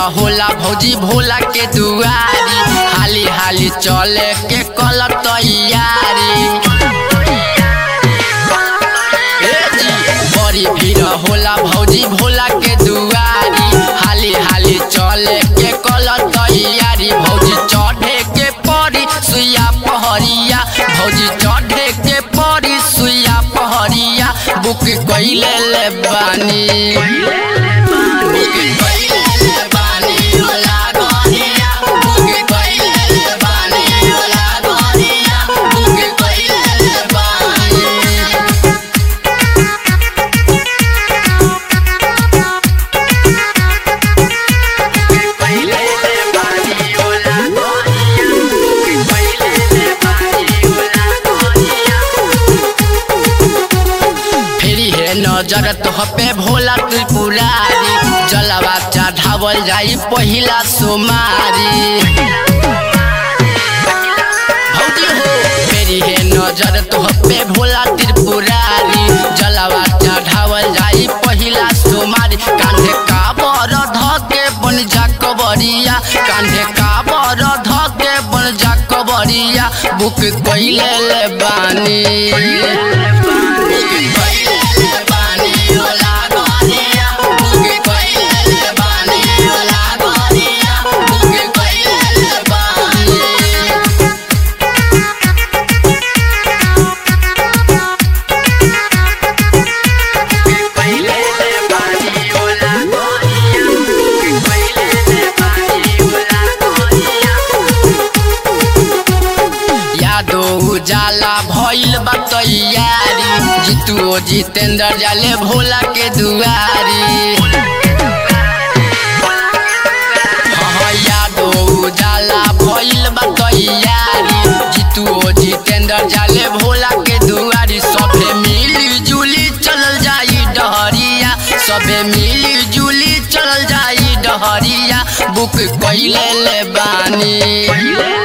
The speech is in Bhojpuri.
होला भौजी भोला के दुआरी हाली हाली चले के कल तैयारी बड़ी भीड़ होला भौजी भोला के दुआरी हाली हाली चले के कल तैयारी भौजी चढ़े के पड़ी सुइया पहरिया भौजी चढ़े के पड़ी सुइया पहरिया बुक कइले ले बानी नजर तोहपे भोला त्रिपुरारी जलवा चढ़ावल जाई पहिला सोमारी भौजी हो मेरी है नजर तोहपे भोला त्रिपुरारी जलवा चढ़ावल जाई पहिला सोमारी कांधे काबर धके बन जा कबरिया कांधे काबर धके बन जा कबरिया बुक कइले ले बानी जाला भइल बा तैयारी जीतू जितेंद्र जाले भोला के दुआरी यादो जाला भइल बा तैयारी जीतू जितेंद्र जाले भोला के दुआरी सबे मिली जुली चलल जाई डहरिया सबे मिली जुली चलल जाई डहरिया बुक कइले ले बानी।